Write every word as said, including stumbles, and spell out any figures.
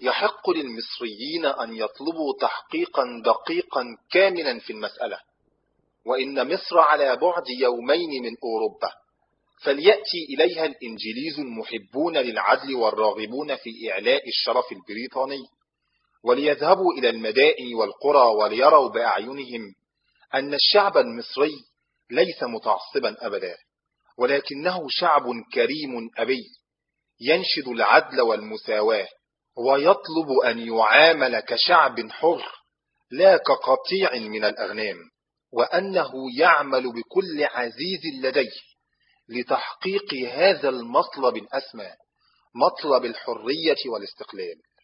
يحق للمصريين أن يطلبوا تحقيقا دقيقا كاملا في المسألة، وإن مصر على بعد يومين من أوروبا، فليأتي إليها الإنجليز المحبون للعدل والراغبون في إعلاء الشرف البريطاني، وليذهبوا إلى المدائن والقرى وليروا بأعينهم أن الشعب المصري ليس متعصبا أبدا، ولكنه شعب كريم أبي ينشد العدل والمساواة، ويطلب أن يعامل كشعب حر لا كقطيع من الأغنام، وأنه يعمل بكل عزيز لديه لتحقيق هذا المطلب الأسمى، مطلب الحرية والاستقلال.